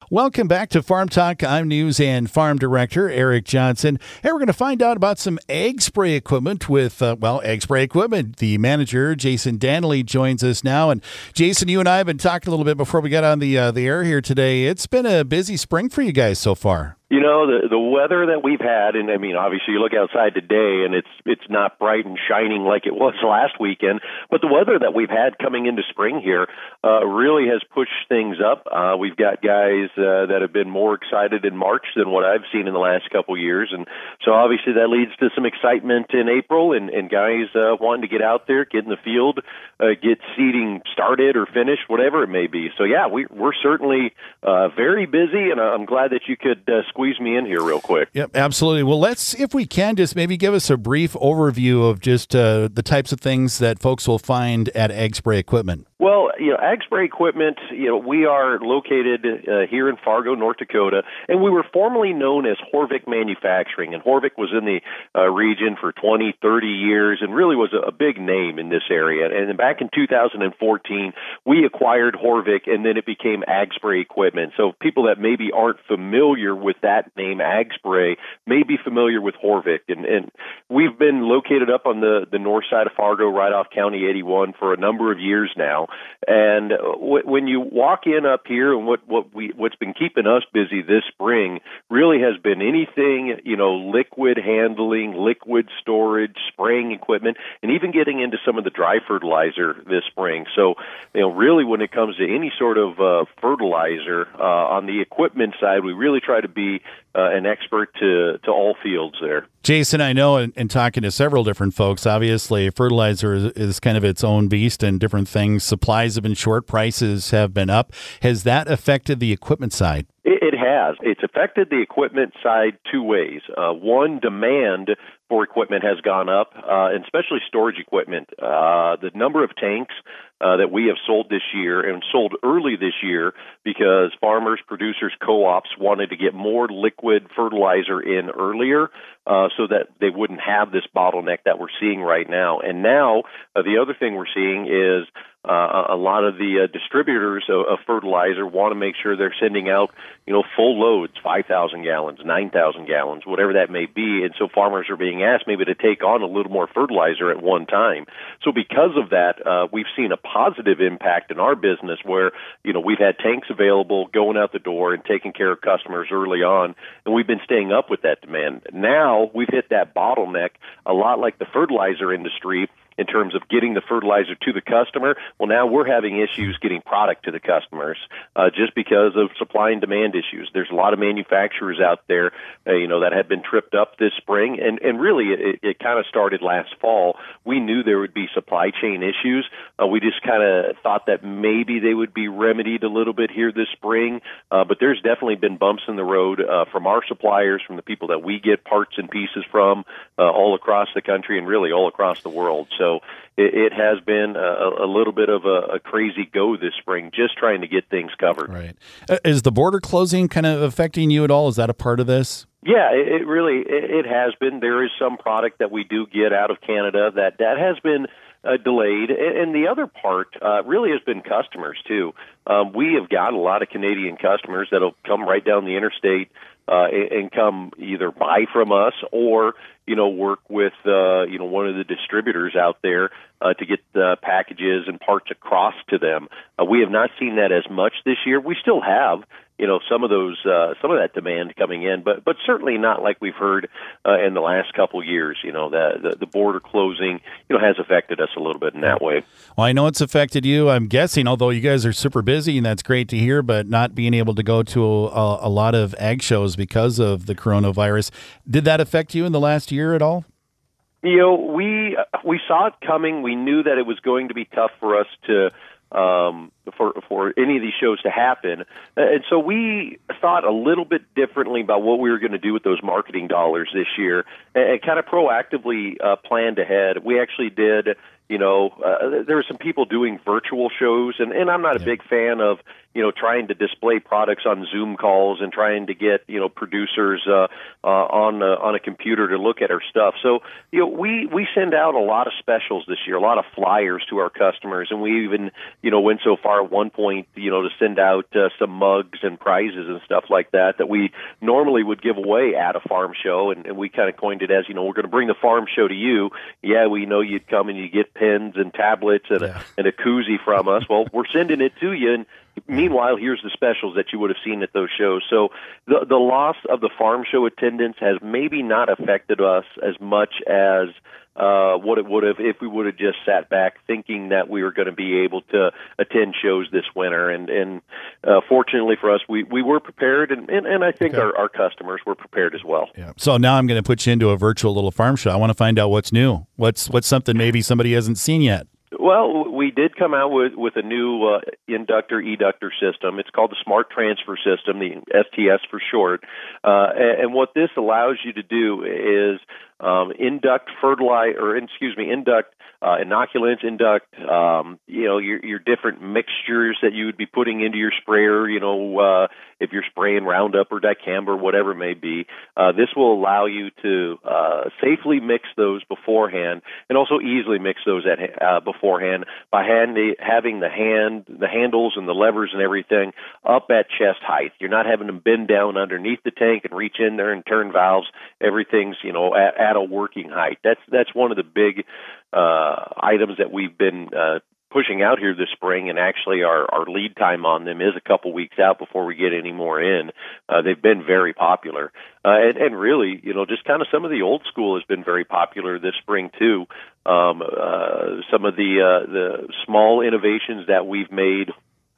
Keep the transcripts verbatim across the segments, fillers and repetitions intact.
Welcome back to Farm Talk. I'm News and Farm Director Eric Johnson. Hey, we're going to find out about some egg spray equipment with, uh, well, egg spray equipment. The manager, Jason Danley, joins us now. And Jason, you and I have been talking a little bit before we got on the uh, the air here today. It's been a busy spring for you guys so far. You know, the the weather that we've had, and I mean, obviously you look outside today and it's it's not bright and shining like it was last weekend, but the weather that we've had coming into spring here uh, really has pushed things up. Uh, we've got guys uh, that have been more excited in March than what I've seen in the last couple of years, and so obviously that leads to some excitement in April, and, and guys uh, wanting to get out there, get in the field, uh, get seeding started or finished, whatever it may be. So yeah, we, we're certainly uh, very busy, and I'm glad that you could uh, squeeze me in here real quick. Yep, absolutely. Well, let's, if we can, just maybe give us a brief overview of just uh, the types of things that folks will find at Egg Spray Equipment. Well, you know, Egg Spray Equipment, you know, we are located uh, here in Fargo, North Dakota, and we were formerly known as Horvick Manufacturing, and Horvick was in the uh, region for twenty, thirty years and really was a, a big name in this area. And then back in two thousand fourteen, we acquired Horvick, and then it became Egg Spray Equipment. So people that maybe aren't familiar with that name, Egg Spray, may be familiar with Horvick. And, and we've been located up on the, the north side of Fargo, right off County eighty-one, for a number of years now. And w- when you walk in up here, and what, what we what's been keeping us busy this spring really has been anything, you know, liquid handling, liquid storage, spraying equipment, and even getting into some of the dry fertilizer this spring. So, you know, really when it comes to any sort of uh, fertilizer uh, on the equipment side, we really try to be uh, an expert to, to all fields there. Jason, I know in, in talking to several different folks, obviously fertilizer is, is kind of its own beast and different things. Supplies have been short, prices have been up. Has that affected the equipment side? It, it has. It's affected the equipment side two ways. Uh, one, demand for equipment has gone up, uh, and especially storage equipment. Uh, the number of tanks uh, that we have sold this year and sold early this year because farmers, producers, co-ops wanted to get more liquid fertilizer in earlier uh, so that they wouldn't have this bottleneck that we're seeing right now. And now uh, the other thing we're seeing is Uh, a lot of the uh, distributors of, of fertilizer want to make sure they're sending out, you know, full loads, five thousand gallons, nine thousand gallons, whatever that may be. And so farmers are being asked maybe to take on a little more fertilizer at one time. So because of that, uh, we've seen a positive impact in our business where, you know, we've had tanks available going out the door and taking care of customers early on, and we've been staying up with that demand. Now we've hit that bottleneck a lot like the fertilizer industry in terms of getting the fertilizer to the customer. Well, now we're having issues getting product to the customers uh, just because of supply and demand issues. There's a lot of manufacturers out there, uh, you know, that have been tripped up this spring, and, and really it, it kind of started last fall. We knew there would be supply chain issues. Uh, we just kind of thought that maybe they would be remedied a little bit here this spring, uh, but there's definitely been bumps in the road uh, from our suppliers, from the people that we get parts and pieces from uh, all across the country and really all across the world. So So it, it has been a, a little bit of a, a crazy go this spring, just trying to get things covered. Right. Uh, is the border closing kind of affecting you at all? Is that a part of this? Yeah, it, it really it, it has been. There is some product that we do get out of Canada that, that has been uh, delayed. And the other part uh, really has been customers, too. Um, we have got a lot of Canadian customers that will come right down the interstate uh, and, and come either buy from us or you know, work with, uh, you know, one of the distributors out there uh, to get the packages and parts across to them. Uh, we have not seen that as much this year. We still have, you know, some of those, uh, some of that demand coming in, but but certainly not like we've heard uh, in the last couple of years. You know, the, the the border closing, you know, has affected us a little bit in that way. Well, I know it's affected you. I'm guessing, although you guys are super busy, and that's great to hear, but not being able to go to a, a lot of ag shows because of the coronavirus. Did that affect you in the last year at all? You know, we we saw it coming. We knew that it was going to be tough for us to um, for for any of these shows to happen, and so we thought a little bit differently about what we were going to do with those marketing dollars this year, and, and kind of proactively uh, planned ahead. We actually did, you know, uh, there are some people doing virtual shows, and, and I'm not a Yeah. big fan of, you know, trying to display products on Zoom calls and trying to get, you know, producers uh, uh, on uh, on a computer to look at our stuff. So, you know, we we send out a lot of specials this year, a lot of flyers to our customers, and we even, you know, went so far at one point, you know, to send out uh, some mugs and prizes and stuff like that that we normally would give away at a farm show, and, and we kind of coined it as, you know, we're going to bring the farm show to you. Yeah, we know you'd come and you get pens and tablets and, Yeah. a, and a koozie from us. Well, we're sending it to you, and meanwhile, here's the specials that you would have seen at those shows. So the the loss of the farm show attendance has maybe not affected us as much as uh, what it would have if we would have just sat back thinking that we were going to be able to attend shows this winter. And, and uh, fortunately for us, we, we were prepared, and, and, and I think Okay. our, our customers were prepared as well. Yeah. So now I'm going to put you into a virtual little farm show. I want to find out what's new. What's what's something maybe somebody hasn't seen yet. Well, we did come out with, with a new uh, inductor eductor system. It's called the Smart Transfer System, the S T S for short. Uh, and, and what this allows you to do is um, induct fertilizer, or excuse me, induct uh, inoculants, induct um, you know your your different mixtures that you would be putting into your sprayer. You know, uh, if you're spraying Roundup or dicamba or whatever it may be, uh, this will allow you to uh, safely mix those beforehand, and also easily mix those at uh, beforehand by hand, having the hand, the handles and the levers and everything up at chest height. You're not having to bend down underneath the tank and reach in there and turn valves. Everything's, you know, at, at a working height. That's that's one of the big uh, items that we've been uh, pushing out here this spring, and actually our, our lead time on them is a couple weeks out before we get any more in. Uh, they've been very popular. Uh, and, and really, you know, just kind of some of the old school has been very popular this spring too. Um, uh, some of the uh, the small innovations that we've made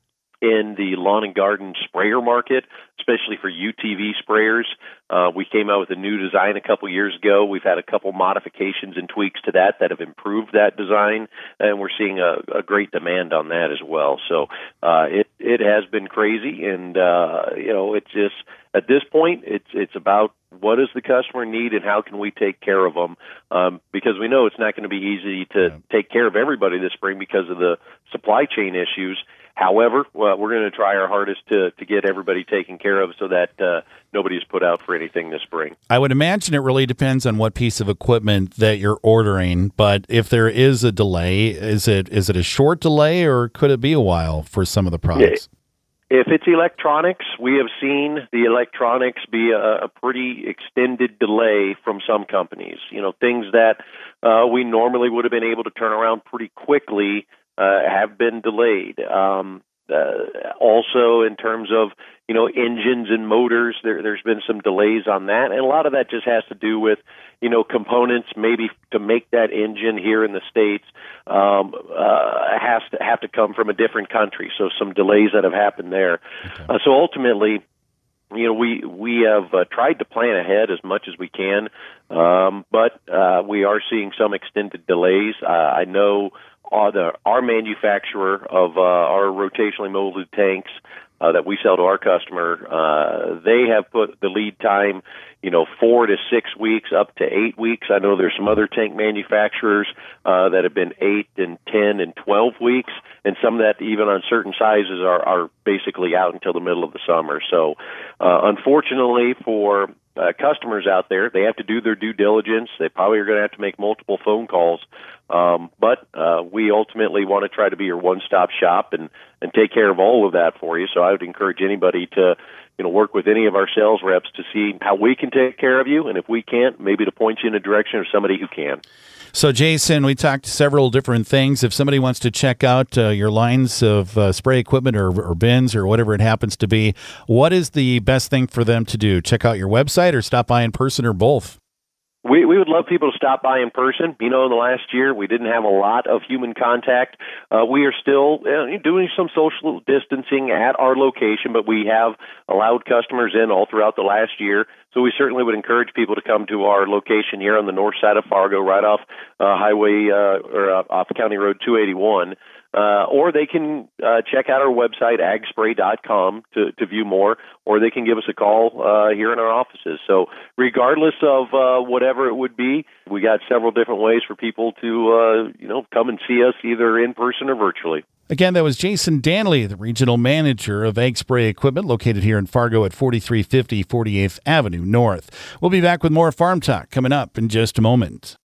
in the lawn and garden sprayer market, especially for U T V sprayers. Uh, we came out with a new design a couple years ago. We've had a couple modifications and tweaks to that that have improved that design, and we're seeing a, a great demand on that as well. So uh, it it has been crazy, and uh, you know, it's just at this point, it's it's about what does the customer need and how can we take care of them, um, because we know it's not going to be easy to Yeah. take care of everybody this spring because of the supply chain issues. However, well, we're going to try our hardest to, to get everybody taken care of so that uh, nobody is put out for anything this spring. I would imagine it really depends on what piece of equipment that you're ordering, but if there is a delay, is it is it a short delay or could it be a while for some of the products? If it's electronics, we have seen the electronics be a, a pretty extended delay from some companies. You know, things that uh, we normally would have been able to turn around pretty quickly uh, have been delayed. Um, uh, also, in terms of, you know, engines and motors, there, there's been some delays on that. And a lot of that just has to do with, you know, components maybe to make that engine here in the States um, uh, has to have to come from a different country. So some delays that have happened there. Okay. Uh, so ultimately, you know, we we have uh, tried to plan ahead as much as we can, um, but uh, we are seeing some extended delays. Uh, I know our, the, our manufacturer of uh, our rotationally molded tanks uh, that we sell to our customer, uh, they have put the lead time, you know, four to six weeks, up to eight weeks. I know there's some other tank manufacturers uh, that have been eight and ten and twelve weeks, and some that even on certain sizes are, are basically out until the middle of the summer. So, uh, unfortunately for uh, customers out there, they have to do their due diligence. They probably are going to have to make multiple phone calls. Um, but uh, we ultimately want to try to be your one-stop shop and, and take care of all of that for you. So I would encourage anybody to, you know, work with any of our sales reps to see how we can take care of you, and if we can't, maybe to point you in a direction of somebody who can. So, Jason, we talked several different things. If somebody wants to check out uh, your lines of uh, spray equipment or, or bins or whatever it happens to be, what is the best thing for them to do? Check out your website or stop by in person or both? We we would love people to stop by in person. You know, in the last year, we didn't have a lot of human contact. Uh, we are still uh, doing some social distancing at our location, but we have allowed customers in all throughout the last year. So we certainly would encourage people to come to our location here on the north side of Fargo, right off uh, Highway uh, or uh, off County Road two eighty-one. Uh, or they can uh, check out our website, ag spray dot com, to, to view more, or they can give us a call uh, here in our offices. So regardless of uh, whatever it would be, we got several different ways for people to, uh, you know, come come and see us either in person or virtually. Again, that was Jason Danley, the regional manager of Egg Spray Equipment, located here in Fargo at forty-three fifty forty-eighth Avenue North. We'll be back with more Farm Talk coming up in just a moment.